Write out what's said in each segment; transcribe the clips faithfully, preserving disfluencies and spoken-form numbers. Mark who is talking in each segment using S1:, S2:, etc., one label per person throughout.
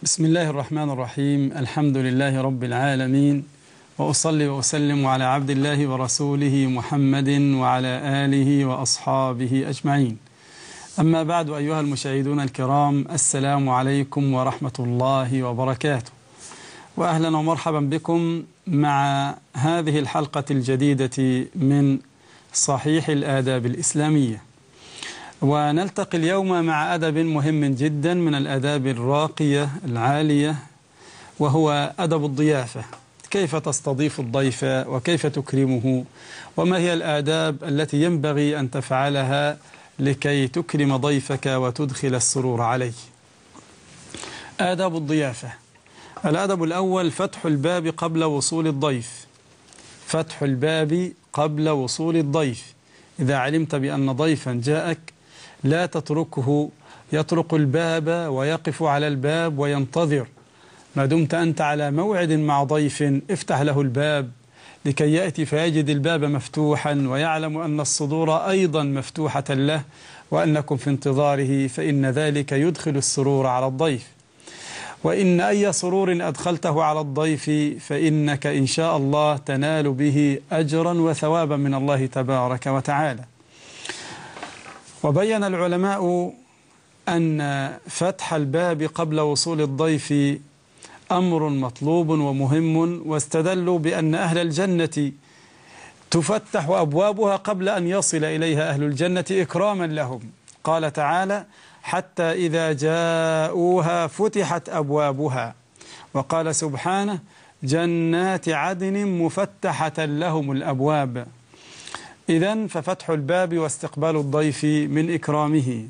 S1: بسم الله الرحمن الرحيم. الحمد لله رب العالمين، وأصلي وأسلم على عبد الله ورسوله محمد وعلى آله وأصحابه أجمعين. أما بعد، أيها المشاهدون الكرام، السلام عليكم ورحمة الله وبركاته، وأهلا ومرحبا بكم مع هذه الحلقة الجديدة من صحيح الآداب الإسلامية. ونلتقي اليوم مع أدب مهم جدا من الآداب الراقية العالية، وهو أدب الضيافة. كيف تستضيف الضيف وكيف تكرمه، وما هي الآداب التي ينبغي أن تفعلها لكي تكرم ضيفك وتدخل السرور عليه. آداب الضيافة. الأدب الأول: فتح الباب قبل وصول الضيف. فتح الباب قبل وصول الضيف. إذا علمت بأن ضيفا جاءك لا تتركه يطرق الباب ويقف على الباب وينتظر. ما دمت أنت على موعد مع ضيف، افتح له الباب لكي يأتي فيجد الباب مفتوحا ويعلم أن الصدور أيضا مفتوحة له وأنكم في انتظاره، فإن ذلك يدخل السرور على الضيف. وإن أي سرور أدخلته على الضيف فإنك إن شاء الله تنال به أجرا وثوابا من الله تبارك وتعالى. وبين العلماء أن فتح الباب قبل وصول الضيف أمر مطلوب ومهم، واستدلوا بأن أهل الجنة تفتح أبوابها قبل أن يصل إليها أهل الجنة إكراما لهم. قال تعالى: حتى إذا جاءوها فتحت أبوابها. وقال سبحانه: جنات عدن مفتحة لهم الأبواب. إذن ففتح الباب واستقبال الضيف من إكرامه.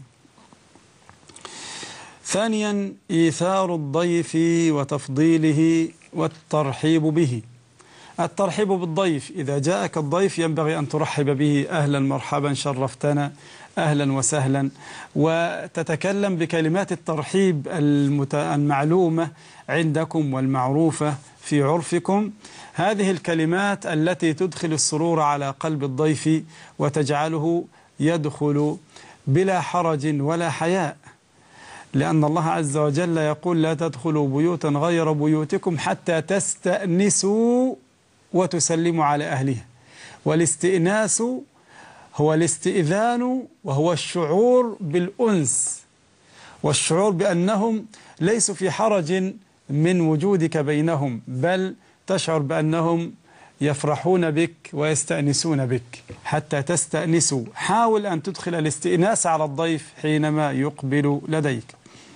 S1: ثانيا: إيثار الضيف وتفضيله والترحيب به. الترحيب بالضيف: إذا جاءك الضيف ينبغي أن ترحب به، أهلا مرحبا، شرفتنا، أهلا وسهلا، وتتكلم بكلمات الترحيب المعلومة عندكم والمعروفة في عرفكم. هذه الكلمات التي تدخل السرور على قلب الضيف وتجعله يدخل بلا حرج ولا حياء، لأن الله عز وجل يقول: لا تدخلوا بيوتا غير بيوتكم حتى تستأنسوا وتسلموا على أهلها. والاستئناس هو الاستئذان، وهو الشعور بالأنس والشعور بأنهم ليسوا في حرج من وجودك بينهم، بل تشعر بأنهم يفرحون بك ويستأنسون بك. حتى تستأنسوا. حاول أن تدخل الاستئناس على الضيف حينما يقبل لديك.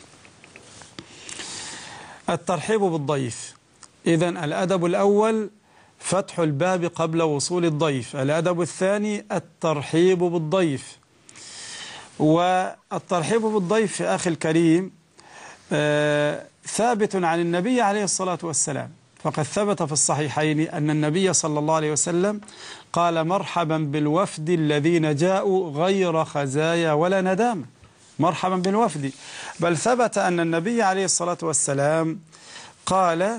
S1: الترحيب بالضيف. إذن الأدب الأول فتح الباب قبل وصول الضيف. الأدب الثاني الترحيب بالضيف. والترحيب بالضيف يا أخي الكريم آه ثابت عن النبي عليه الصلاة والسلام، فقد ثبت في الصحيحين أن النبي صلى الله عليه وسلم قال: مرحبا بالوفد الذين جاءوا غير خزايا ولا ندامة. مرحبا بالوفد. بل ثبت أن النبي عليه الصلاة والسلام قال: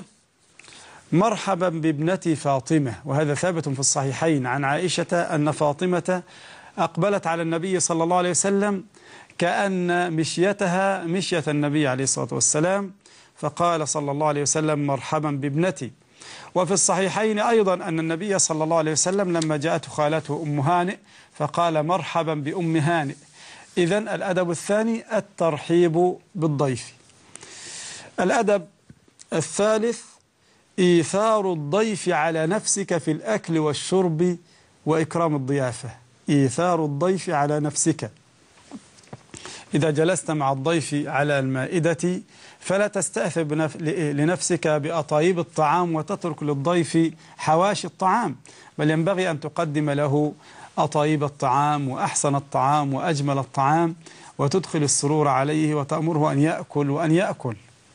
S1: مرحبا بابنتي فاطمة. وهذا ثابت في الصحيحين عن عائشة أن فاطمة أقبلت على النبي صلى الله عليه وسلم كأن مشيتها مشية النبي عليه الصلاة والسلام، فقال صلى الله عليه وسلم: مرحبا بابنتي. وفي الصحيحين أيضا أن النبي صلى الله عليه وسلم لما جاءته خالته أم هانئ فقال: مرحبا بأم هانئ. إذن الأدب الثاني الترحيب بالضيف. الأدب الثالث إيثار الضيف على نفسك في الأكل والشرب وإكرام الضيافة. إيثار الضيف على نفسك. إذا جلست مع الضيف على المائدة فلا تستأثر لنفسك بأطايب الطعام وتترك للضيف حواشي الطعام، بل ينبغي أن تقدم له أطايب الطعام وأحسن الطعام وأجمل الطعام، وتدخل السرور عليه وتأمره أن يأكل وأن يأكل.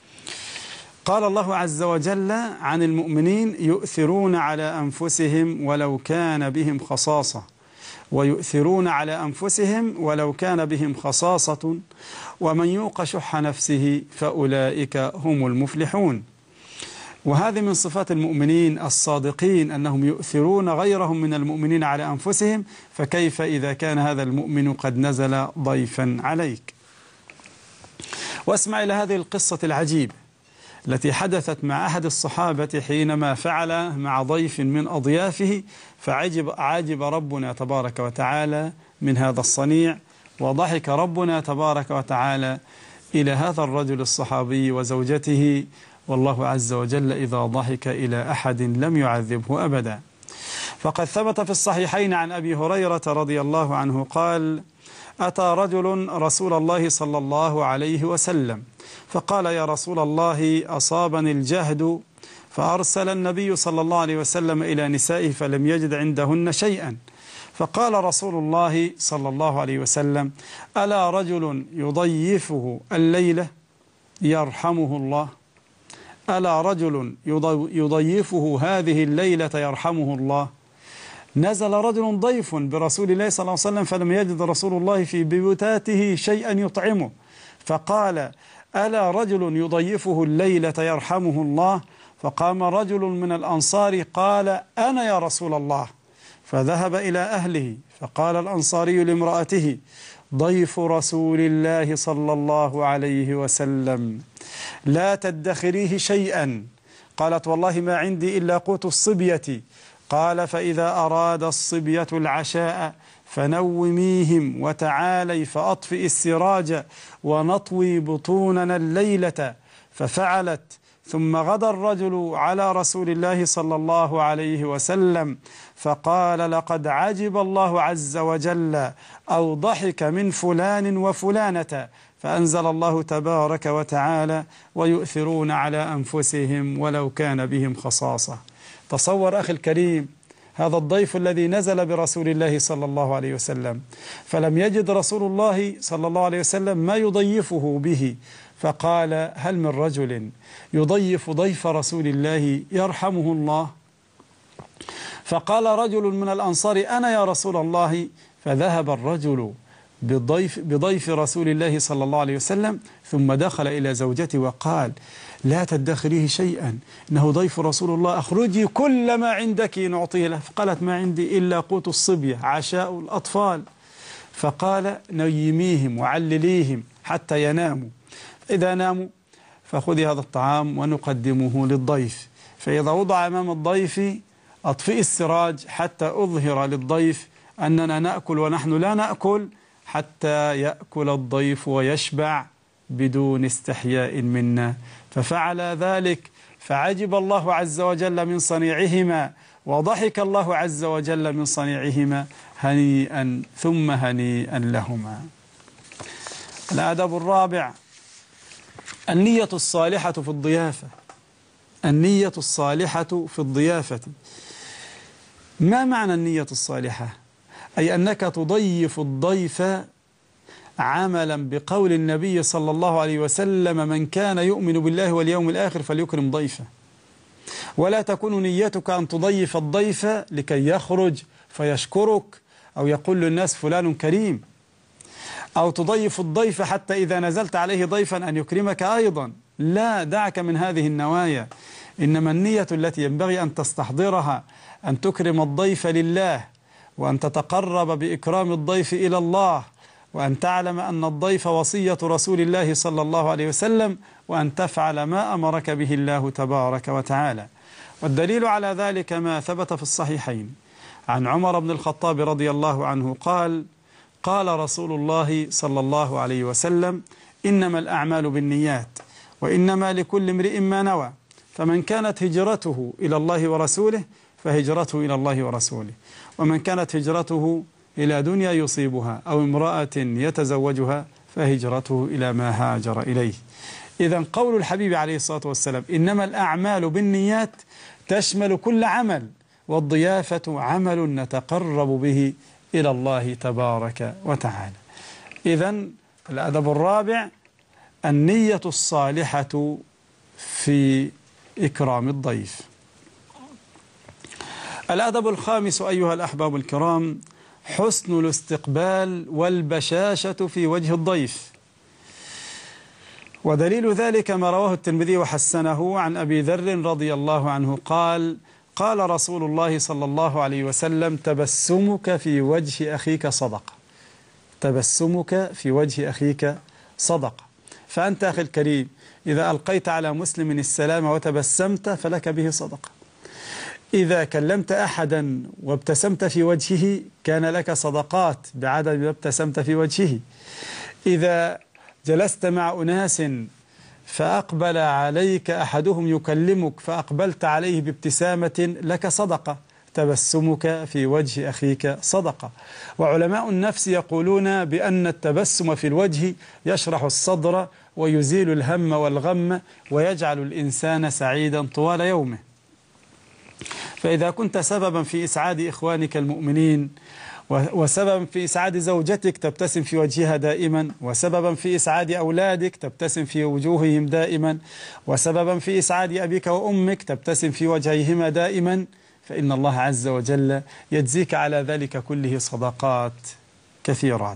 S1: قال الله عز وجل عن المؤمنين: يؤثرون على أنفسهم ولو كان بهم خصاصة، ويؤثرون على أنفسهم ولو كان بهم خصاصة، ومن يوق شح نفسه فأولئك هم المفلحون. وهذه من صفات المؤمنين الصادقين أنهم يؤثرون غيرهم من المؤمنين على أنفسهم، فكيف إذا كان هذا المؤمن قد نزل ضيفا عليك. واسمع إلى هذه القصة العجيبة. التي حدثت مع أحد الصحابة حينما فعل مع ضيف من أضيافه، فعجب عجب ربنا تبارك وتعالى من هذا الصنيع، وضحك ربنا تبارك وتعالى إلى هذا الرجل الصحابي وزوجته، والله عز وجل إذا ضحك إلى أحد لم يعذبه أبدا. فقد ثبت في الصحيحين عن أبي هريرة رضي الله عنه قال: أتى رجل رسول الله صلى الله عليه وسلم فقال: يا رسول الله أصابني الجهد. فأرسل النبي صلى الله عليه وسلم إلى نسائه فلم يجد عندهن شيئا، فقال رسول الله صلى الله عليه وسلم: ألا رجل يضيفه الليلة يرحمه الله؟ ألا رجل يضيفه هذه الليلة يرحمه الله؟ نزل رجل ضيف برسول الله صلى الله عليه وسلم فلم يجد رسول الله في بيوتاته شيئا يطعمه، فقال: ألا رجل يضيفه الليلة يرحمه الله؟ فقام رجل من الأنصار قال: أنا يا رسول الله. فذهب إلى أهله، فقال الأنصاري لامرأته: ضيف رسول الله صلى الله عليه وسلم، لا تدخريه شيئا. قالت: والله ما عندي إلا قوت الصبية. قال: فإذا أراد الصبية العشاء فنوميهم وتعالي فأطفئ السراج ونطوي بطوننا الليلة. ففعلت. ثم غدا الرجل على رسول الله صلى الله عليه وسلم فقال: لقد عجب الله عز وجل أو ضحك من فلان وفلانة. فأنزل الله تبارك وتعالى: ويؤثرون على أنفسهم ولو كان بهم خصاصة. تصور أخي الكريم هذا الضيف الذي نزل برسول الله صلى الله عليه وسلم، فلم يجد رسول الله صلى الله عليه وسلم ما يضيفه به، فقال: هل من رجل يضيف ضيف رسول الله يرحمه الله؟ فقال رجل من الأنصار: أنا يا رسول الله. فذهب الرجل بضيف, بضيف رسول الله صلى الله عليه وسلم، ثم دخل إلى زوجته وقال: لا تدخريه شيئا، إنه ضيف رسول الله، أخرجي كل ما عندك نعطيه له. فقالت: ما عندي إلا قوت الصبية، عشاء الأطفال. فقال: نيميهم وعلليهم حتى يناموا، إذا ناموا فخذي هذا الطعام ونقدمه للضيف، فإذا وضع أمام الضيف أطفئ السراج حتى أظهر للضيف أننا نأكل ونحن لا نأكل، حتى يأكل الضيف ويشبع بدون استحياء منا. ففعل ذلك، فعجب الله عز وجل من صنيعهما، وضحك الله عز وجل من صنيعهما، هنيئا ثم هنيئا لهما. الأدب الرابع: النية الصالحة في الضيافة. النية الصالحة في الضيافة. ما معنى النية الصالحة؟ أي أنك تضيف الضيف عملا بقول النبي صلى الله عليه وسلم: من كان يؤمن بالله واليوم الآخر فليكرم ضيفه. ولا تكون نيتك أن تضيف الضيف لكي يخرج فيشكرك أو يقول للناس فلان كريم، أو تضيف الضيف حتى إذا نزلت عليه ضيفا أن يكرمك أيضا. لا، دعك من هذه النوايا. إنما النية التي ينبغي أن تستحضرها أن تكرم الضيف لله، وأن تتقرب بإكرام الضيف إلى الله، وأن تعلم أن الضيف وصية رسول الله صلى الله عليه وسلم، وأن تفعل ما أمرك به الله تبارك وتعالى. والدليل على ذلك ما ثبت في الصحيحين عن عمر بن الخطاب رضي الله عنه قال: قال رسول الله صلى الله عليه وسلم: إنما الأعمال بالنيات وإنما لكل امرئ ما نوى، فمن كانت هجرته إلى الله ورسوله فهجرته إلى الله ورسوله، ومن كانت هجرته إلى دنيا يصيبها أو امرأة يتزوجها فهجرته إلى ما هاجر إليه. إذن قول الحبيب عليه الصلاة والسلام: إنما الأعمال بالنيات تشمل كل عمل، والضيافة عمل نتقرب به إلى الله تبارك وتعالى. إذن الأدب الرابع: النية الصالحة في إكرام الضيف. الأدب الخامس أيها الأحباب الكرام: حسن الاستقبال والبشاشة في وجه الضيف. ودليل ذلك ما رواه الترمذي وحسنه عن أبي ذر رضي الله عنه قال: قال رسول الله صلى الله عليه وسلم: تبسمك في وجه أخيك صدقة. تبسمك في وجه أخيك صدقة. فأنت أخي الكريم إذا ألقيت على مسلم السلام وتبسمت فلك به صدقة، إذا كلمت أحدا وابتسمت في وجهه كان لك صدقات بعدد ما ابتسمت في وجهه، إذا جلست مع أناس فأقبل عليك أحدهم يكلمك فأقبلت عليه بابتسامة لك صدقة، تبسمك في وجه أخيك صدقة. وعلماء النفس يقولون بأن التبسم في الوجه يشرح الصدر ويزيل الهم والغم ويجعل الإنسان سعيدا طوال يومه. فإذا كنت سببا في إسعاد إخوانك المؤمنين وسببا في إسعاد زوجتك تبتسم في وجهها دائما، وسببا في إسعاد أولادك تبتسم في وجوههم دائما، وسببا في إسعاد أبيك وأمك تبتسم في وجهيهما دائما، فإن الله عز وجل يجزيك على ذلك كله صدقات كثيرات.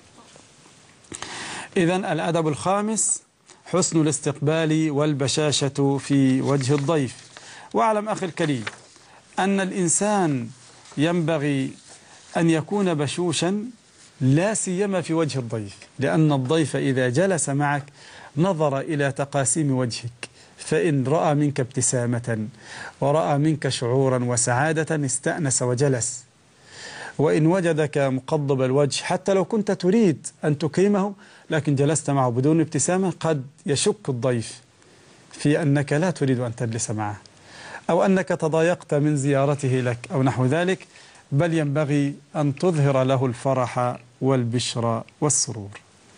S1: إذن الأدب الخامس حسن الاستقبال والبشاشة في وجه الضيف. واعلم أخي الكريم أن الإنسان ينبغي أن يكون بشوشا لا سيما في وجه الضيف، لأن الضيف إذا جلس معك نظر إلى تقاسيم وجهك، فإن رأى منك ابتسامة ورأى منك شعورا وسعادة استأنس وجلس، وإن وجدك مقضب الوجه حتى لو كنت تريد أن تكرمه لكن جلست معه بدون ابتسامة قد يشك الضيف في أنك لا تريد أن تجلس معه أو أنك تضايقت من زيارته لك أو نحو ذلك، بل ينبغي أن تظهر له الفرح والبشرى والسرور.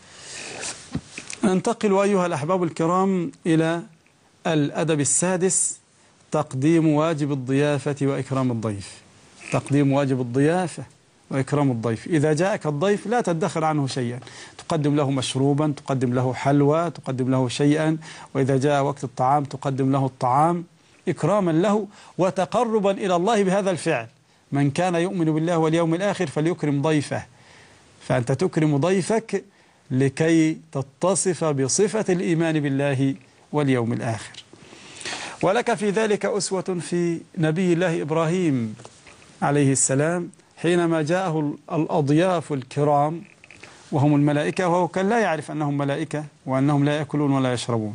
S1: ننتقل أيها الأحباب الكرام إلى الأدب السادس، تقديم واجب الضيافة وإكرام الضيف. تقديم واجب الضيافة وإكرام الضيف. إذا جاءك الضيف لا تدخر عنه شيئا، تقدم له مشروبا، تقدم له حلوى، تقدم له شيئا، وإذا جاء وقت الطعام تقدم له الطعام إكراما له وتقربا إلى الله بهذا الفعل. من كان يؤمن بالله واليوم الآخر فليكرم ضيفه، فأنت تكرم ضيفك لكي تتصف بصفة الإيمان بالله واليوم الآخر. ولك في ذلك أسوة في نبي الله إبراهيم عليه السلام حينما جاءه الأضياف الكرام وهم الملائكة، وهو كان لا يعرف أنهم ملائكة وأنهم لا يأكلون ولا يشربون.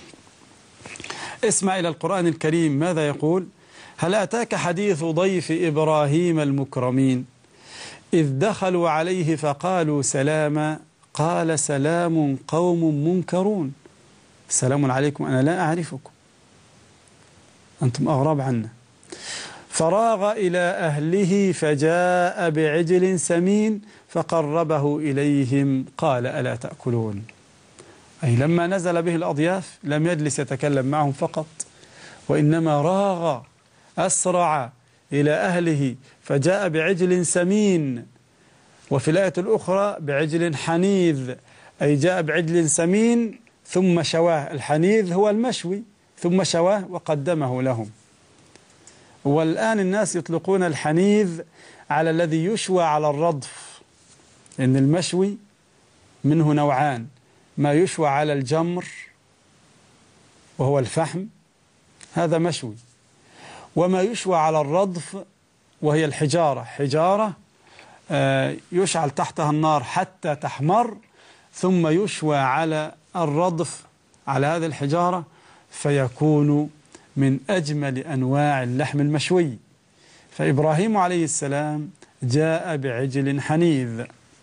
S1: اسمع إلى القرآن الكريم ماذا يقول: هل أتاك حديث ضيف إبراهيم المكرمين إذ دخلوا عليه فقالوا سلاما قال سلام قوم منكرون سلام عليكم أنا لا أعرفكم أنتم أغراب عنا. فراغ إلى أهله فجاء بعجل سمين فقربه إليهم قال ألا تأكلون. أي لما نزل به الأضياف لم يجلس يتكلم معهم فقط، وإنما راغ أسرع إلى أهله فجاء بعجل سمين، وفي الآية الأخرى بعجل حنيذ، أي جاء بعجل سمين ثم شواه. الحنيذ هو المشوي، ثم شواه وقدمه لهم. والآن الناس يطلقون الحنيذ على الذي يشوى على الرضف، لأن المشوي منه نوعان: ما يشوى على الجمر وهو الفحم هذا مشوي، وما يشوى على الرضف وهي الحجارة، حجارة يشعل تحتها النار حتى تحمر ثم يشوى على الرضف على هذه الحجارة فيكون من أجمل أنواع اللحم المشوي. فإبراهيم عليه السلام جاء بعجل حنيذ،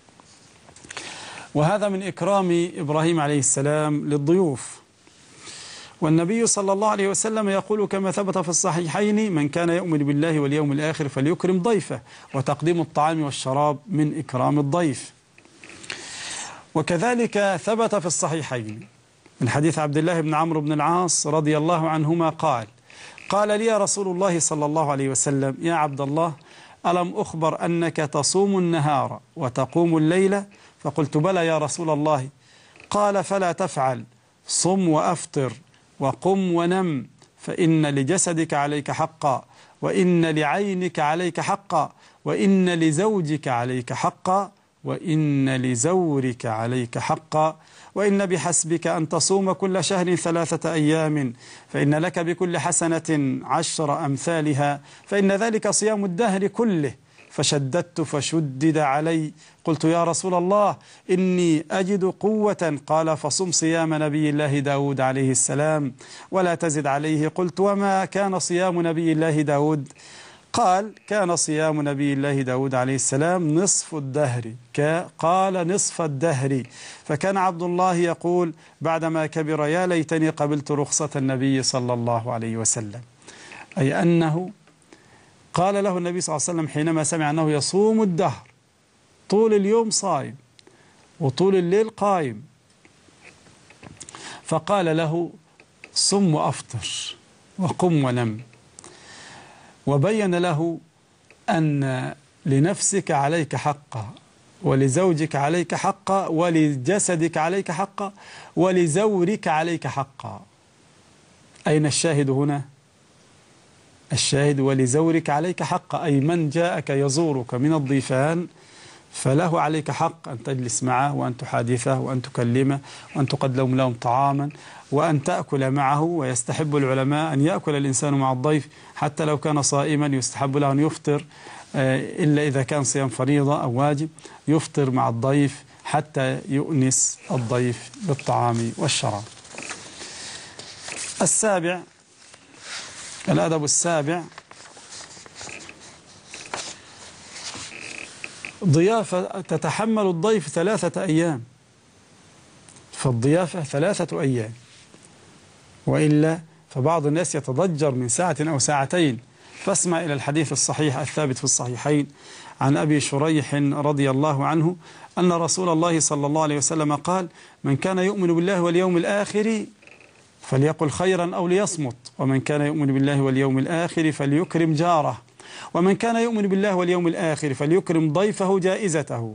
S1: وهذا من إكرام إبراهيم عليه السلام للضيوف. والنبي صلى الله عليه وسلم يقول كما ثبت في الصحيحين: من كان يؤمن بالله واليوم الآخر فليكرم ضيفه، وتقديم الطعام والشراب من إكرام الضيف. وكذلك ثبت في الصحيحين من حديث عبد الله بن عمرو بن العاص رضي الله عنهما قال: قال لي رسول الله صلى الله عليه وسلم: يا عبد الله ألم أخبر أنك تصوم النهار وتقوم الليل؟ فقلت: بلى يا رسول الله. قال: فلا تفعل، صم وأفطر وقم ونم، فإن لجسدك عليك حقا، وإن لعينك عليك حقا، وإن لزوجك عليك حقا، وإن لزورك عليك حقا، وإن بحسبك أن تصوم كل شهر ثلاثة أيام، فإن لك بكل حسنة عشر أمثالها، فإن ذلك صيام الدهر كله، فشددت فشدد علي. قلت يا رسول الله إني أجد قوة. قال فصم صيام نبي الله داود عليه السلام ولا تزد عليه. قلت وما كان صيام نبي الله داود؟ قال كان صيام نبي الله داود عليه السلام نصف الدهر. قال نصف الدهر. فكان عبد الله يقول بعدما كبر يا ليتني قبلت رخصة النبي صلى الله عليه وسلم، أي أنه قال له النبي صلى الله عليه وسلم حينما سمع أنه يصوم الدهر، طول اليوم صائم وطول الليل قائم، فقال له صم وأفطر وقم ونم، وبين له أن لنفسك عليك حقا، ولزوجك عليك حقا، ولجسدك عليك حقا، ولزورك عليك حقا. أين الشاهد هنا؟ الشاهد ولزورك عليك حقا، أي من جاءك يزورك من الضيفان فله عليك حق أن تجلس معه وأن تحادثه وأن تكلمه وأن تقدم لهم طعاما وأن تأكل معه. ويستحب العلماء أن يأكل الإنسان مع الضيف حتى لو كان صائما، يستحب له أن يفطر إلا إذا كان صيام فريضة أو واجب، يفطر مع الضيف حتى يؤنس الضيف بالطعام والشراب. السابع، الأدب السابع، ضيافة تتحمل الضيف ثلاثة أيام، فالضيافة ثلاثة أيام، وإلا فبعض الناس يتضجر من ساعة أو ساعتين. فاسمع إلى الحديث الصحيح الثابت في الصحيحين عن أبي شريح رضي الله عنه أن رسول الله صلى الله عليه وسلم قال من كان يؤمن بالله واليوم الآخر فليقل خيرا أو ليصمت، ومن كان يؤمن بالله واليوم الآخر فليكرم جاره، ومن كان يؤمن بالله واليوم الآخر فليكرم ضيفه جائزته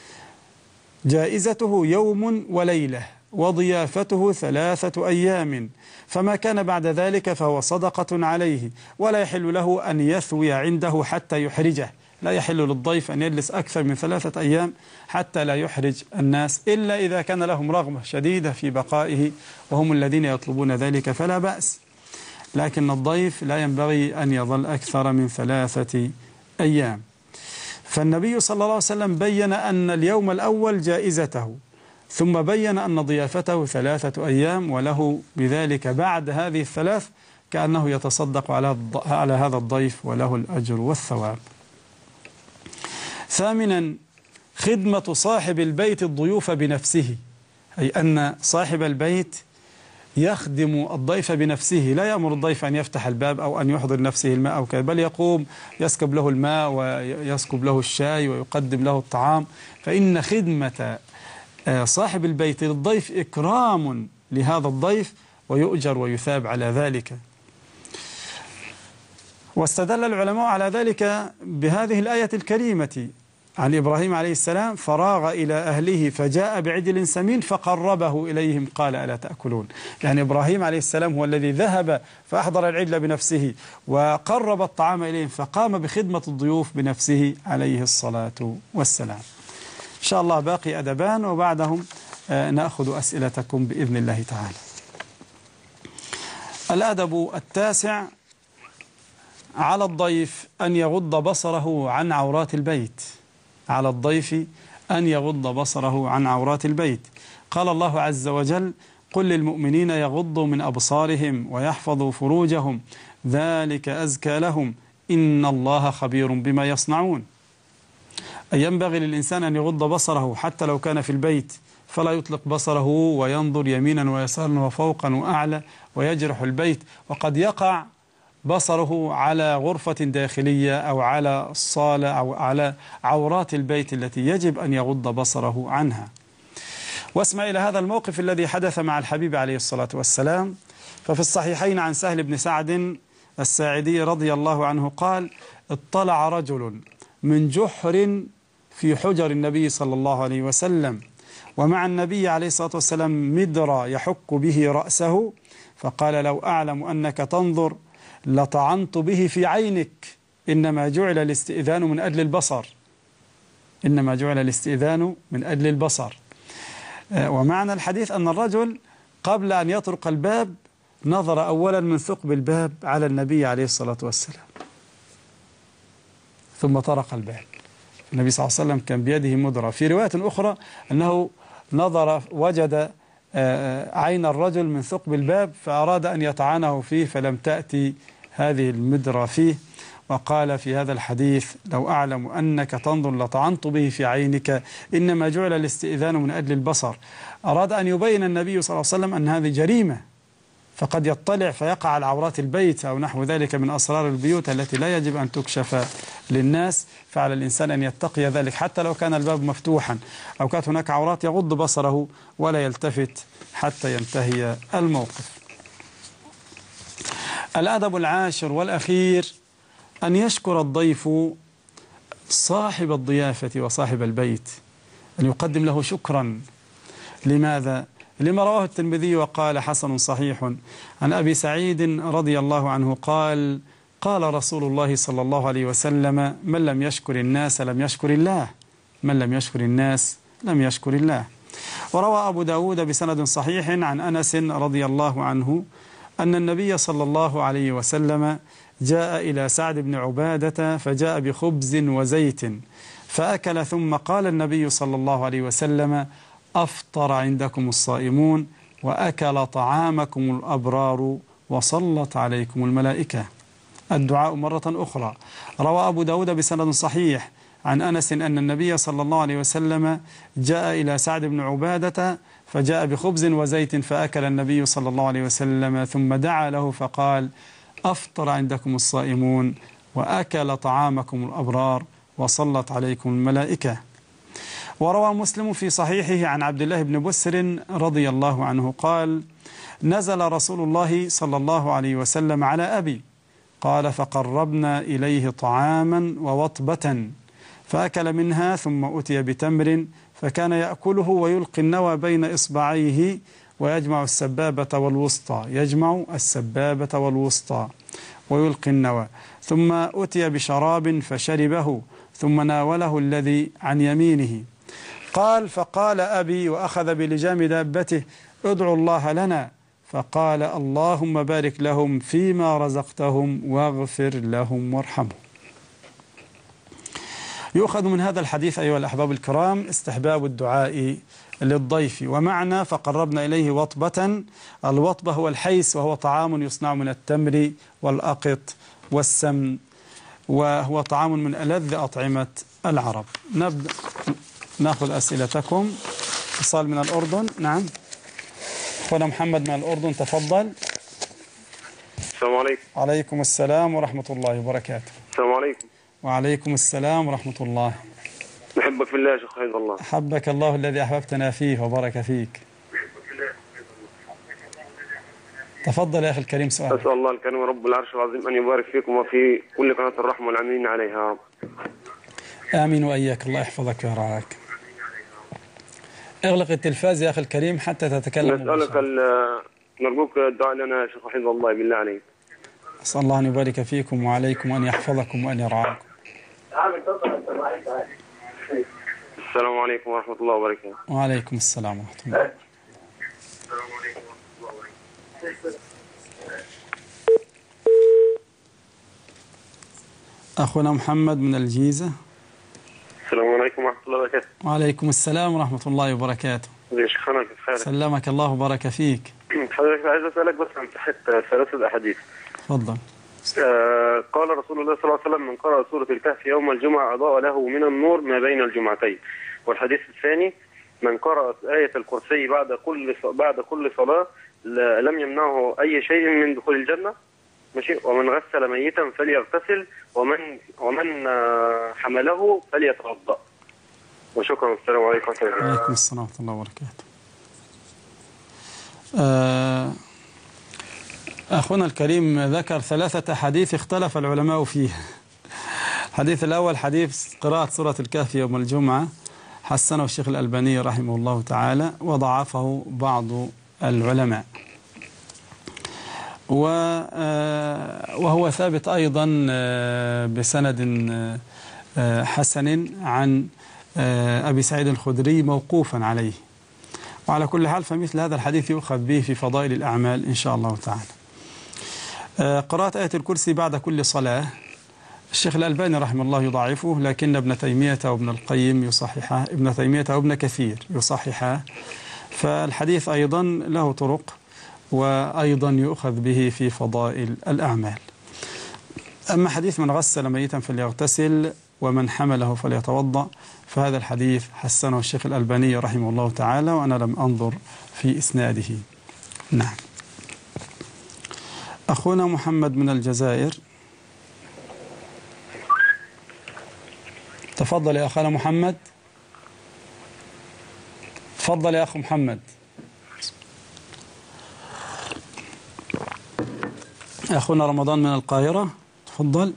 S1: جائزته يوم وليلة، وضيافته ثلاثة أيام، فما كان بعد ذلك فهو صدقة عليه، ولا يحل له أن يثوي عنده حتى يحرجه. لا يحل للضيف أن يجلس أكثر من ثلاثة أيام حتى لا يحرج الناس، إلا إذا كان لهم رغبة شديدة في بقائه وهم الذين يطلبون ذلك فلا بأس، لكن الضيف لا ينبغي أن يظل أكثر من ثلاثة أيام. فالنبي صلى الله عليه وسلم بين أن اليوم الأول جائزته، ثم بين أن ضيافته ثلاثة أيام، وله بذلك بعد هذه الثلاث كأنه يتصدق على على هذا الضيف وله الأجر والثواب. ثامنا، خدمة صاحب البيت الضيوف بنفسه، أي أن صاحب البيت يخدم الضيف بنفسه، لا يأمر الضيف أن يفتح الباب أو أن يحضر نفسه الماء أو كذا، بل يقوم يسكب له الماء ويسكب له الشاي ويقدم له الطعام. فإن خدمة صاحب البيت للضيف إكرام لهذا الضيف ويؤجر ويثاب على ذلك. واستدل العلماء على ذلك بهذه الآية الكريمة عن إبراهيم عليه السلام: فراغ إلى أهله فجاء بعجل سمين فقربه إليهم قال ألا تأكلون. يعني إبراهيم عليه السلام هو الذي ذهب فأحضر العجل بنفسه وقرب الطعام إليهم، فقام بخدمة الضيوف بنفسه عليه الصلاة والسلام. إن شاء الله باقي أدبان وبعدهم نأخذ أسئلتكم بإذن الله تعالى. الأدب التاسع: على الضيف أن يغض بصره عن عورات البيت. على الضيف أن يغض بصره عن عورات البيت. قال الله عز وجل: قل للمؤمنين يغضوا من أبصارهم ويحفظوا فروجهم ذلك أزكى لهم إن الله خبير بما يصنعون. أي ينبغي للإنسان أن يغض بصره حتى لو كان في البيت، فلا يطلق بصره وينظر يمينا ويسارا وفوقا وأعلى ويجرح البيت، وقد يقع بصره على غرفة داخلية أو على الصالة أو على عورات البيت التي يجب أن يغض بصره عنها. واسمع إلى هذا الموقف الذي حدث مع الحبيب عليه الصلاة والسلام. ففي الصحيحين عن سهل بن سعد الساعدي رضي الله عنه قال: اطلع رجل من جحر في حجر النبي صلى الله عليه وسلم، ومع النبي عليه الصلاة والسلام مدرى يحك به رأسه، فقال: لو أعلم أنك تنظر لطعنت به في عينك، إنما جعل الاستئذان من أجل البصر إنما جعل الاستئذان من أجل البصر. ومعنى الحديث أن الرجل قبل أن يطرق الباب نظر أولا من ثقب الباب على النبي عليه الصلاة والسلام، ثم طرق الباب. النبي صلى الله عليه وسلم كان بيده مدرة. في رواية أخرى أنه نظر وجد عين الرجل من ثقب الباب فأراد أن يطعنه فيه فلم تأتي هذه المدرة فيه، وقال في هذا الحديث: لو أعلم أنك تنظر لطعنت به في عينك، إنما جعل الاستئذان من أجل البصر. أراد أن يبين النبي صلى الله عليه وسلم أن هذه جريمة، فقد يطلع فيقع على عورات البيت أو نحو ذلك من أسرار البيوت التي لا يجب أن تكشف للناس، فعلى الإنسان أن يتقي ذلك حتى لو كان الباب مفتوحا أو كانت هناك عورات يغض بصره ولا يلتفت حتى ينتهي الموقف. الأدب العاشر والأخير أن يشكر الضيف صاحب الضيافة وصاحب البيت، أن يقدم له شكرا. لماذا؟ لما رواه الترمذي وقال حسن صحيح عن أبي سعيد رضي الله عنه قال: قال رسول الله صلى الله عليه وسلم: من لم يشكر الناس لم يشكر الله، من لم يشكر الناس لم يشكر الله. وروى أبو داود بسند صحيح عن أنس رضي الله عنه أن النبي صلى الله عليه وسلم جاء إلى سعد بن عبادة فجاء بخبز وزيت فأكل، ثم قال النبي صلى الله عليه وسلم: أفطر عندكم الصائمون وأكل طعامكم الأبرار وصلت عليكم الملائكة. الدعاء مرة أخرى. روى أبو داود بسند صحيح عن أنس أن النبي صلى الله عليه وسلم جاء إلى سعد بن عبادة فجاء بخبز وزيت فأكل النبي صلى الله عليه وسلم، ثم دعا له فقال: أفطر عندكم الصائمون وأكل طعامكم الأبرار وصلت عليكم الملائكة. وروى مسلم في صحيحه عن عبد الله بن بسر رضي الله عنه قال: نزل رسول الله صلى الله عليه وسلم على أبي، قال: فقربنا إليه طعاما ووطبة فأكل منها، ثم أتي بتمر فكان يأكله ويلقي النوى بين إصبعيه ويجمع السبابة والوسطى يجمع السبابة والوسطى ويلقي النوى، ثم أتي بشراب فشربه، ثم ناوله الذي عن يمينه. قال: فقال أبي وأخذ بلجام دابته: ادعوا الله لنا، فقال: اللهم بارك لهم فيما رزقتهم واغفر لهم وارحمهم. يؤخذ من هذا الحديث أيها الأحباب الكرام استحباب الدعاء للضيف. ومعنى فقربنا إليه وطبة، الوطبة هو الحيس، وهو طعام يصنع من التمر والأقط والسمن، وهو طعام من ألذ أطعمة العرب. نبدأ نأخذ أسئلتكم. اتصال من الأردن. نعم أخونا محمد من الأردن، تفضل.
S2: السلام عليكم.
S1: عليكم السلام ورحمة الله وبركاته.
S2: السلام عليكم.
S1: وعليكم السلام ورحمة الله.
S2: نحبك في الله يا شيخ حفظ الله.
S1: حبك الله الذي أحببتنا فيه وبارك فيك. تفضل يا أخي الكريم سؤال.
S2: أسأل الله الكريم رب العرش العظيم أن يبارك فيكم وفي كل قناة الرحمة والعاملين عليها.
S1: آمين وإياك، الله يحفظك ويرعاك. اغلق التلفاز يا أخي الكريم حتى تتكلم.
S2: نسألك نرجوك الدعاء لنا يا شيخ حفظ الله بالله عليك.
S1: أسأل الله أن يبارك فيكم وعليكم وأن يحفظكم وأن يرعاكم.
S2: السلام عليكم ورحمة الله وبركاته.
S1: وعليكم السلام ورحمة الله. أخونا محمد من الجيزة.
S2: السلام عليكم ورحمة الله وبركاته.
S1: وعليكم السلام ورحمة الله وبركاته.
S2: يا شيخنا كيف حالك؟
S1: سلمك الله وبارك فيك.
S2: حضرتك عايز أسألك بس عن صحة ثلاثة أحاديث.
S1: تفضل.
S2: آه قال رسول الله صلى الله عليه وسلم: من قرأ سورة الكهف يوم الجمعة أضاء له من النور ما بين الجمعتين. والحديث الثاني: من قرأ آية الكرسي بعد كل بعد كل صلاة لم يمنعه أي شيء من دخول الجنة. ماشي. ومن غسل ميتا فليغتسل، ومن ومن حمله فليتوضأ. وشكرا. السلام عليكم ورحمة الله.
S1: وعليكم السلام ورحمة الله وبركاته. آه أخونا الكريم ذكر ثلاثة حديث اختلف العلماء فيها. الحديث الأول حديث قراءة سورة الكهف يوم الجمعة، حسنه الشيخ الألباني رحمه الله تعالى وضعفه بعض العلماء، وهو ثابت أيضا بسند حسن عن أبي سعيد الخدري موقوفا عليه. وعلى كل حال فمثل هذا الحديث يؤخذ به في فضائل الأعمال إن شاء الله تعالى. قراءة آية الكرسي بعد كل صلاة، الشيخ الألباني رحمه الله يضاعفه، لكن ابن تيمية وابن القيم يصححه، ابن تيمية وابن كثير يصححه. فالحديث أيضا له طرق، وأيضا يؤخذ به في فضائل الأعمال. أما حديث من غسل ميتا فليغتسل ومن حمله فليتوضأ، فهذا الحديث حسنه الشيخ الألباني رحمه الله تعالى، وأنا لم أنظر في إسناده. نعم. أخونا محمد من الجزائر، تفضل يا أخونا محمد. تفضل يا أخو محمد. أخونا رمضان من القاهرة، تفضل.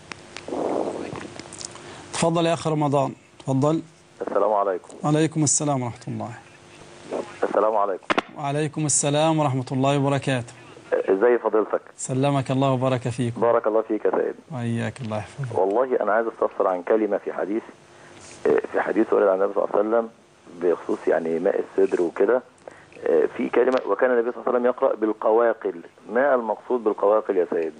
S1: تفضل يا أخ رمضان، تفضل.
S3: السلام عليكم.
S1: وعليكم السلام ورحمة الله.
S3: السلام عليكم.
S1: وعليكم السلام ورحمة الله وبركاته.
S3: ازي فضيلتك؟
S1: سلمك الله وبارك فيك.
S3: بارك الله فيك يا سيد.
S1: وإياك، الله يحفظك.
S3: والله أنا عايز استفسر عن كلمة في حديث في حديث ورد عن النبي صلى الله عليه وسلم بخصوص يعني ماء السدر وكده. في كلمة وكان النبي صلى الله عليه وسلم يقرأ بالقواقل، ما المقصود بالقواقل يا سيد؟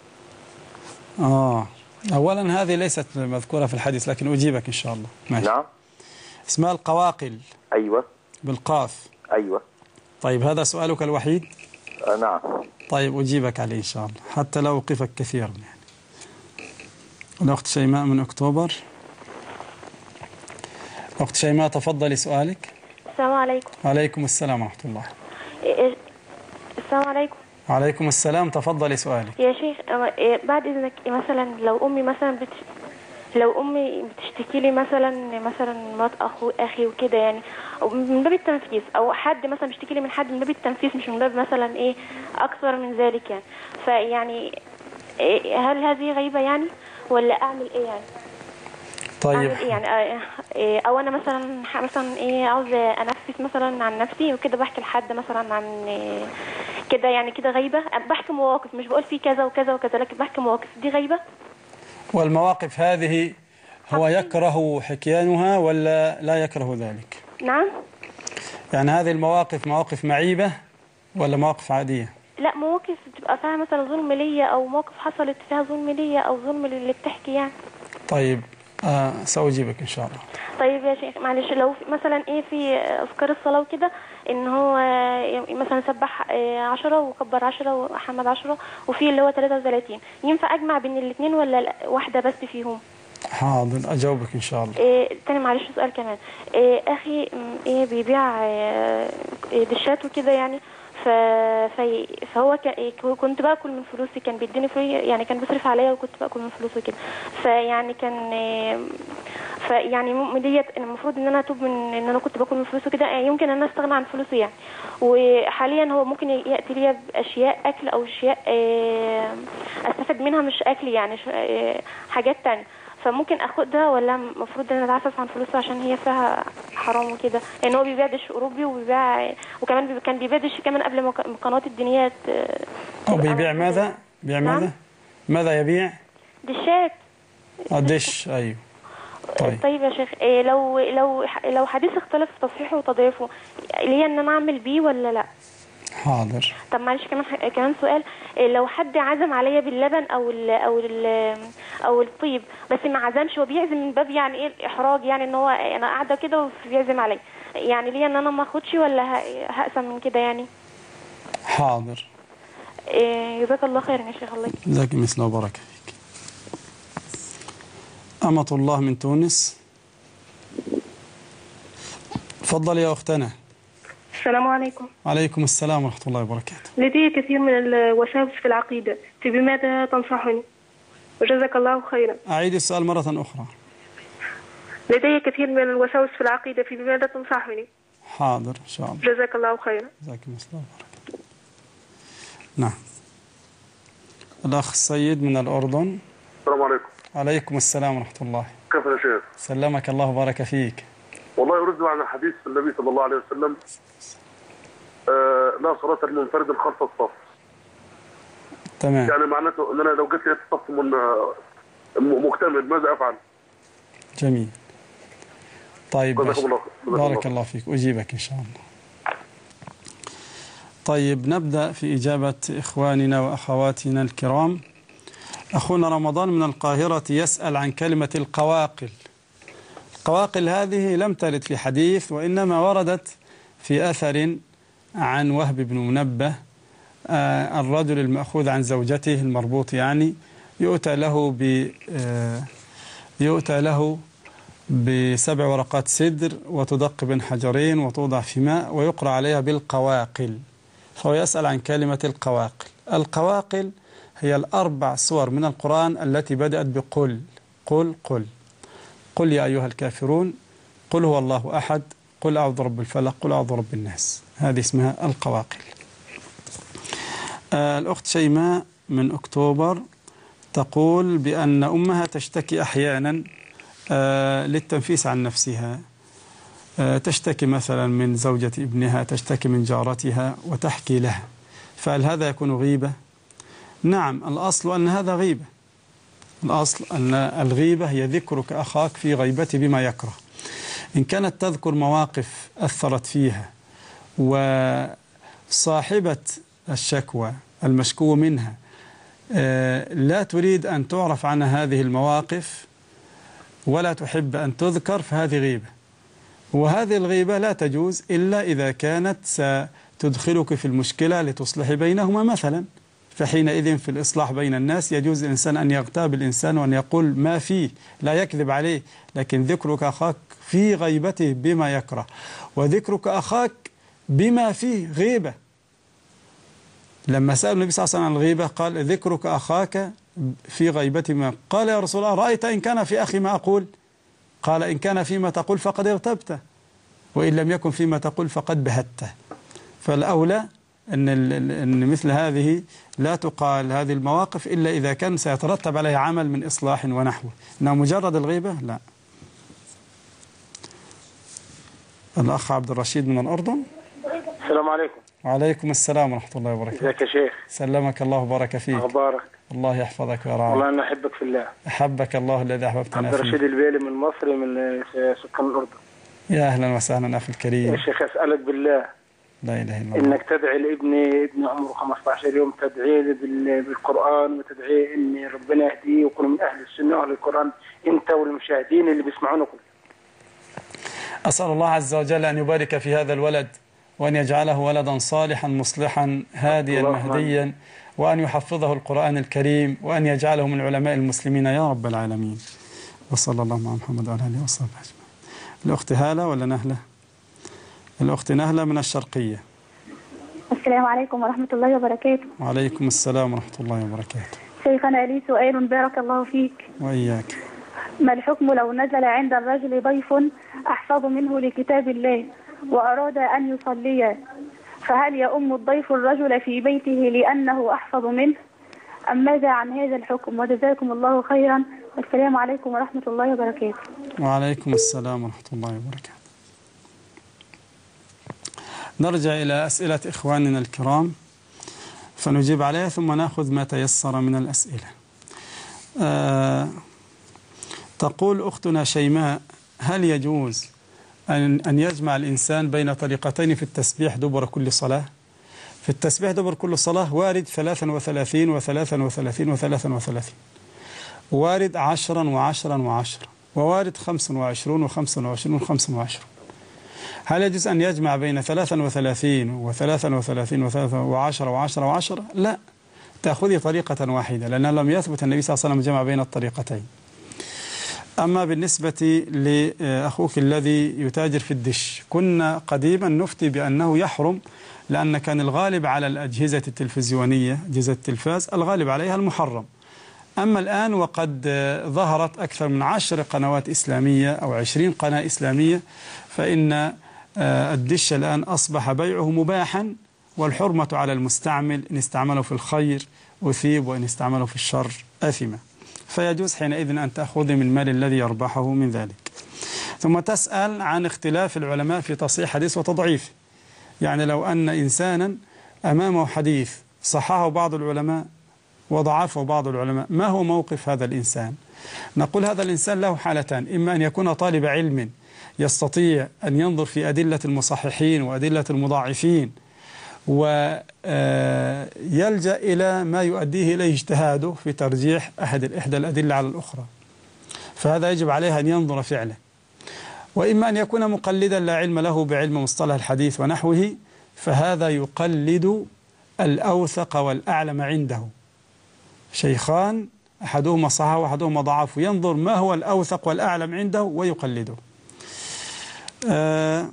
S1: آه أولا هذه ليست مذكورة في الحديث، لكن أجيبك إن شاء الله. ماشي.
S3: نعم.
S1: اسمها القواقل.
S3: أيوة.
S1: بالقاف.
S3: أيوة.
S1: طيب هذا سؤالك الوحيد؟
S3: آه نعم.
S1: طيب أجيبك عليه إن شاء الله، حتى لا أوقفك كثيرا يعني. الأخت شيماء من أكتوبر. أخت شيماء تفضلي سؤالك.
S4: السلام عليكم.
S1: وعليكم السلام ورحمة الله.
S4: السلام عليكم.
S1: وعليكم السلام، تفضلي سؤالك.
S4: يا شيخ بعد إذنك، مثلا لو أمي مثلا بت... لو أمي بتشتكي لي مثلا مثلا مرات أخو أخي وكده، يعني من باب التنفيس، أو حد مثلا بيشتكي لي من حد من باب التنفيس، مش من باب مثلا إيه أكثر من ذلك يعني، فيعني هل هذه غيبة يعني ولا أعمل إيه يعني؟
S1: طيب
S4: إيه يعني؟ او انا مثلا مثلا ايه عاوز انفس مثلا عن نفسي وكده، بحكي لحد مثلا عن كده، يعني كده غيبه؟ بحكي مواقف، مش بقول في كذا وكذا وكذا، لكن بحكي مواقف، دي غيبه؟
S1: والمواقف هذه هو يكره حكيانها ولا لا يكره ذلك؟
S4: نعم.
S1: يعني هذه المواقف مواقف معيبه ولا مواقف عاديه؟
S4: لا، مواقف بتبقى فيها مثلا ظلم ليا، او مواقف حصلت فيها ظلم ليا او ظلم للي بتحكي يعني.
S1: طيب آه سأجيبك إن شاء الله.
S4: طيب يا شيخ معلش، لو مثلا إيه في أذكار الصلاة وكده، إن هو مثلا سبح عشرة وكبر عشرة وحمد عشرة، وفي اللي هو ثلاثة وثلاثين، ينفع أجمع بين الاثنين ولا واحدة بس فيهم؟
S1: حاضر أجاوبك إن شاء الله.
S4: إيه تاني معلش سؤال كمان. إيه أخي إيه بيبيع إيه دشات وكده يعني، ف... في... فهو ك... كنت باكل من فلوسي، كان بيديني فلوس يعني، كان بيصرف عليا وكنت باكل من فلوسه كده، فيعني كان فيعني ديت المفروض ان انا اتوب من ان انا كنت باكل من فلوسه كده، يمكن ان انا استغنى عن فلوسه يعني. وحاليا هو ممكن ياتي لي باشياء اكل او اشياء استفاد منها، مش اكل يعني، حاجات تانية، فممكن اخدها ولا المفروض ان انا اتعفف عن فلوسه عشان هي فيها حرام وكده؟ لان هو بيبيع دش اوروبي وبيبيع، وكمان بي... كان بيبيع دش كمان قبل ما القنوات الدينيه
S1: او بيبيع ماذا؟ بيبيع ماذا؟ نعم؟ ماذا يبيع؟
S4: دشات.
S1: دش ايوه.
S4: طيب. طيب يا شيخ إيه لو لو لو حديث اختلف في تصحيحه وتضعيفه، ليا ان انا اعمل بيه ولا لا؟
S1: حاضر.
S4: طب معلش كمان كمان سؤال، لو حد عزم عليا باللبن او ال او ال او الطيب، بس ما عزمش وبيعزم من باب يعني ايه الاحراج، يعني ان هو انا قاعده كده وبيعزم عليا، يعني ليا ان انا ما اخدش ولا هقسم من كده يعني؟
S1: حاضر.
S4: إيه جزاك الله خيرا يا شيخ. الله يكرمك.
S1: جزاك مثل وبركه فيك. أمة الله من تونس، تفضل يا أختنا.
S5: السلام عليكم.
S1: وعليكم السلام ورحمة الله وبركاته.
S5: لدي كثير من الوساوس في العقيدة، في بماذا تنصحني؟ وجزاك الله خيرا.
S1: أعيد السؤال مرة أخرى.
S5: لدي كثير من الوساوس في العقيدة، في بماذا تنصحني؟
S1: حاضر إن شاء الله.
S5: جزاك الله خيرا.
S1: جزاك مثل وبركاته. نعم. الأخ السيد من الأردن.
S2: السلام عليكم.
S1: عليكم السلام ورحمة الله.
S2: كيف يا شيخ؟
S1: سلمك الله وبارك فيك.
S2: والله أرد عن حديث النبي صلى الله عليه وسلم آه لا صلاة لمنفرد خلف الصف.
S1: تمام.
S2: يعني معناته أن أنا لو جيت لقيت الصف من مكتمل ماذا أفعل؟
S1: جميل. طيب
S2: بارك الله.
S1: بارك الله فيك، أجيبك إن شاء الله. طيب نبدأ في إجابة إخواننا وأخواتنا الكرام. أخونا رمضان من القاهرة يسأل عن كلمة القواقل. القواقل هذه لم ترد في حديث، وإنما وردت في أثر عن وهب بن منبه، آه الرجل المأخوذ عن زوجته المربوط، يعني يؤتى له ب آه يؤتى له بسبع ورقات سدر وتدق بين حجرين وتوضع في ماء ويقرأ عليها بالقواقل. فهو يسأل عن كلمة القواقل. القواقل هي الأربع سور من القرآن التي بدأت بقل قل قل قل يا أيها الكافرون، قل هو الله أحد، قل أعوذ برب الفلق، قل أعوذ برب الناس. هذه اسمها القواقل. آه الأخت شيماء من أكتوبر تقول بأن أمها تشتكي أحيانا آه للتنفيس عن نفسها، آه تشتكي مثلا من زوجة ابنها، تشتكي من جارتها وتحكي لها، فهل هذا يكون غيبة؟ نعم، الأصل أن هذا غيبة. الأصل أن الغيبة هي ذكرك أخاك في غيبته بما يكره. إن كانت تذكر مواقف أثرت فيها وصاحبة الشكوى المشكو منها لا تريد أن تعرف عن هذه المواقف ولا تحب أن تذكر، فهذه غيبة. وهذه الغيبة لا تجوز إلا إذا كانت ستدخلك في المشكلة لتصلح بينهما مثلا، فحينئذ في الإصلاح بين الناس يجوز الإنسان أن يغتاب الإنسان وأن يقول ما فيه، لا يكذب عليه، لكن ذكرك أخاك في غيبته بما يكره، وذكرك أخاك بما فيه غيبة. لما سأل النبي صلى الله عليه وسلم عن الغيبة قال ذكرك أخاك في غيبته ما، قال يا رسول الله رأيت إن كان في أخي ما أقول؟ قال إن كان فيما تقول فقد اغتبته، وإن لم يكن فيما تقول فقد بهته. فالأولى أن, أن مثل هذه لا تقال هذه المواقف إلا إذا كان سيترتب عليه عمل من إصلاح ونحوه، إنه مجرد الغيبة لا. الأخ عبد الرشيد من الأردن.
S6: السلام عليكم.
S1: وعليكم السلام ورحمة الله وبركاته.
S6: ازيك يا شيخ؟
S1: سلمك الله وبارك فيك.
S6: أخبارك؟
S1: الله يحفظك ويرعاك.
S6: والله أنا أحبك في الله.
S1: أحبك الله الذي أحببتنا فيه.
S6: عبد الرشيد البيلي من مصر، من سكان الأردن.
S1: يا أهلا وسهلا أخي الكريم.
S6: يا شيخ أسألك بالله
S1: لا إله إلا الله
S6: إنك تدعي لابني، ابني عمره خمسة عشر يوم، تدعي لي بالقرآن وتدعي إني ربنا يهديه ويكون من أهل السنة وأهل القرآن، أنت والمشاهدين اللي بيسمعونا كله.
S1: أسأل الله عز وجل أن يبارك في هذا الولد وأن يجعله ولدا صالحا مصلحا هاديا مهديا، وأن يحفظه القرآن الكريم، وأن يجعله من علماء المسلمين يا رب العالمين. وصلى الله على محمد وعلى آله وصحبه أجمعين. الأخت هالة ولا نهلة؟ الأخت نهلة من الشرقية.
S7: السلام عليكم ورحمة الله وبركاته.
S1: وعليكم السلام ورحمة الله وبركاته.
S7: شيخنا لي سؤال بارك الله فيك.
S1: وإياك.
S7: ما الحكم لو نزل عند الرجل ضيف أحفظ منه لكتاب الله وأراد أن يصلي، فهل يؤم الضيف الرجل في بيته لأنه أحفظ منه، أم ماذا عن هذا الحكم؟ وجزاكم الله خيرا، والسلام عليكم ورحمة الله وبركاته.
S1: وعليكم السلام ورحمة الله وبركاته. نرجع إلى أسئلة إخواننا الكرام فنجيب عليها، ثم نأخذ ما تيسر من الأسئلة. آه تقول أختنا شيماء هل يجوز أن أن يجمع الإنسان بين طريقتين في التسبيح دبر كل صلاة؟ في التسبيح دبر كل صلاة وارد ثلاثا وثلاثين وثلاثا وثلاثين وثلاثا وثلاثين، وارد عشرا وعشرا وعشرا، ووارد خمسا وعشرون وخمسا وعشرون وخمسا وعشرون. هل يجوز أن يجمع بين ثلاثا وثلاثين وثلاثا وثلاثين وثلاثا وعشرة وعشرة وعشرة؟ لا، تأخذي طريقة واحدة، لأنه لم يثبت النبي صلى الله عليه وسلم جمع بين الطريقتين. أما بالنسبة لأخوك الذي يتاجر في الدش، كنا قديما نفتي بأنه يحرم، لأن كان الغالب على الأجهزة التلفزيونية، أجهزة التلفاز الغالب عليها المحرم. أما الآن وقد ظهرت أكثر من عشر قنوات إسلامية أو عشرين قناة إسلامية، فإن الدش الآن أصبح بيعه مباحا، والحرمة على المستعمل، إن استعمله في الخير أثيب، وإن استعمله في الشر أثمة. فيجوز حينئذ أن تأخذ من مال الذي يربحه من ذلك. ثم تسأل عن اختلاف العلماء في تصحيح حديث وتضعيفه. يعني لو أن إنسانا أمامه حديث صححه بعض العلماء وضعفه بعض العلماء، ما هو موقف هذا الإنسان؟ نقول هذا الإنسان له حالتان: إما أن يكون طالب علم يستطيع أن ينظر في أدلة المصححين وأدلة المضاعفين ويلجأ إلى ما يؤديه إليه اجتهاده في ترجيح أحد إحدى الأدلة على الأخرى، فهذا يجب عليه أن ينظر فعله. وإما أن يكون مقلدا لا علم له بعلم مصطلح الحديث ونحوه، فهذا يقلد الأوثق والأعلم عنده، شيخان أحدهما صححه وأحدهما ضعفه، ينظر ما هو الأوثق والأعلم عنده ويقلده. آه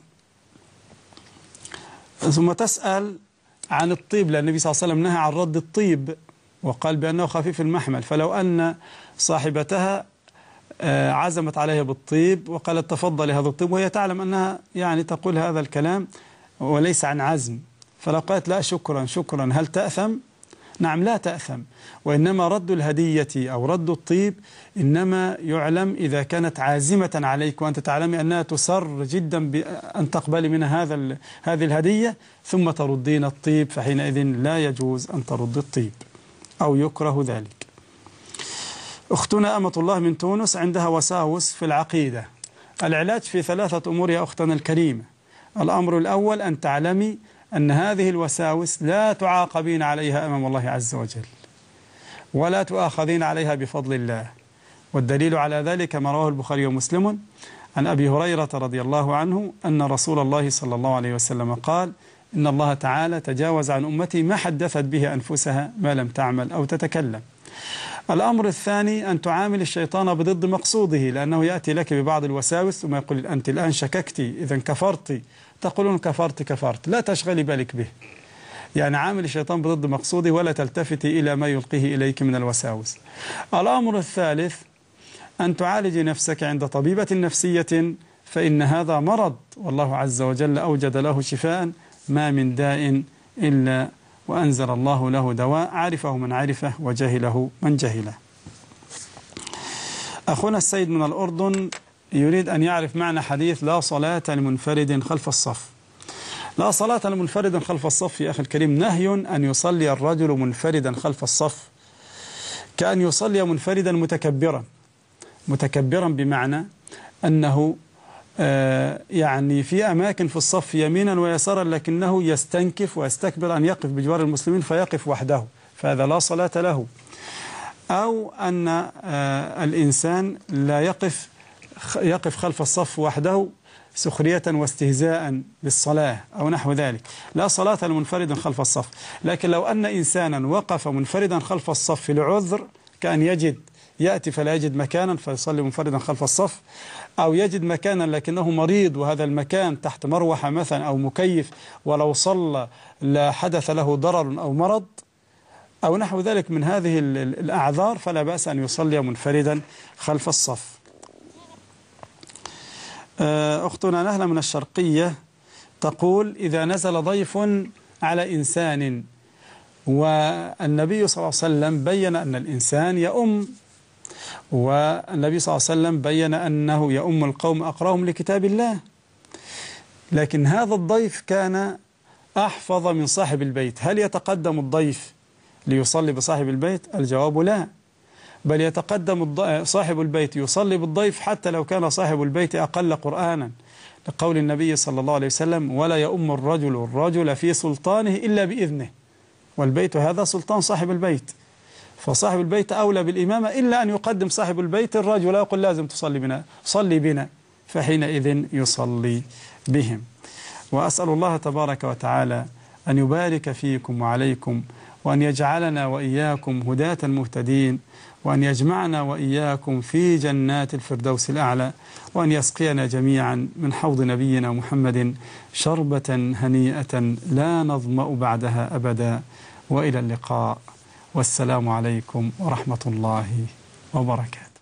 S1: ثم تسأل عن الطيب، لأن النبي صلى الله عليه وسلم نهى عن رد الطيب وقال بأنه خفيف المحمل، فلو أن صاحبتها عزمت عليها بالطيب وقالت تفضل هذا الطيب، وهي تعلم أنها يعني تقول هذا الكلام وليس عن عزم، فلو قالت لا شكرا شكرا هل تأثم؟ نعم لا تأثم، وإنما رد الهدية أو رد الطيب إنما يعلم إذا كانت عازمة عليك وأنت تعلمي أنها تسر جدا بأن تقبلي منها هذا هذه الهدية ثم تردين الطيب، فحينئذ لا يجوز أن ترد الطيب أو يكره ذلك. أختنا أمة الله من تونس عندها وساوس في العقيدة. العلاج في ثلاثة أمور يا أختنا الكريمة. الأمر الأول أن تعلمي أن هذه الوساوس لا تعاقبين عليها أمام الله عز وجل ولا تؤاخذين عليها بفضل الله، والدليل على ذلك ما رواه البخاري ومسلم عن أبي هريرة رضي الله عنه أن رسول الله صلى الله عليه وسلم قال: إن الله تعالى تجاوز عن أمتي ما حدثت به أنفسها ما لم تعمل أو تتكلم. الأمر الثاني أن تعامل الشيطان بضد مقصوده، لأنه يأتي لك ببعض الوساوس ثم يقول أنت الآن شككتي إذا كفرتي، تقولون كفرت كفرت، لا تشغلي بالك به. يعني عامل الشيطان بضد مقصوده ولا تلتفتي إلى ما يلقيه إليك من الوساوس. الأمر الثالث أن تعالجي نفسك عند طبيبة نفسية، فإن هذا مرض والله عز وجل أوجد له شفاء، ما من داء إلا وأنزل الله له دواء، عرفه من عرفه وجهله من جهله. أخونا السيد من الأردن يريد أن يعرف معنى حديث لا صلاة لمنفرد خلف الصف. لا صلاة لمنفرد خلف الصف يا أخي الكريم نهي أن يصلي الرجل منفردا خلف الصف، كأن يصلي منفردا متكبرا. متكبرا بمعنى أنه آه يعني في أماكن في الصف يمينا ويسارا لكنه يستنكف ويستكبر أن يقف بجوار المسلمين فيقف وحده، فهذا لا صلاة له. أو أن آه الإنسان لا يقف يقف خلف الصف وحده سخرية واستهزاء بالصلاة أو نحو ذلك، لا صلاة لمنفرد خلف الصف. لكن لو أن إنسانا وقف منفردا خلف الصف لعذر، كأن يجد يأتي فلا يجد مكانا فيصلي منفردا خلف الصف، أو يجد مكانا لكنه مريض وهذا المكان تحت مروحة مثلا أو مكيف، ولو صلى لا حدث له ضرر أو مرض أو نحو ذلك من هذه الأعذار، فلا بأس أن يصلي منفردا خلف الصف. أختنا نهلة من الشرقية تقول: إذا نزل ضيف على إنسان والنبي صلى الله عليه وسلم بين أن الإنسان يؤم، والنبي صلى الله عليه وسلم بين أنه يؤم القوم أقراهم لكتاب الله، لكن هذا الضيف كان أحفظ من صاحب البيت، هل يتقدم الضيف ليصلي بصاحب البيت؟ الجواب لا، بل يتقدم صاحب البيت يصلي بالضيف حتى لو كان صاحب البيت أقل قرآنا، لقول النبي صلى الله عليه وسلم: ولا يؤم الرجل الرجل في سلطانه إلا بإذنه، والبيت هذا سلطان صاحب البيت، فصاحب البيت أولى بالإمامة، إلا أن يقدم صاحب البيت الرجل يقول لازم تصلي بنا، صلي بنا، فحينئذ يصلي بهم. وأسأل الله تبارك وتعالى أن يبارك فيكم وعليكم، وأن يجعلنا وإياكم هداة مهتدين، وأن يجمعنا وإياكم في جنات الفردوس الأعلى، وأن يسقينا جميعا من حوض نبينا محمد شربة هنيئة لا نظمأ بعدها أبدا. وإلى اللقاء، والسلام عليكم ورحمة الله وبركاته.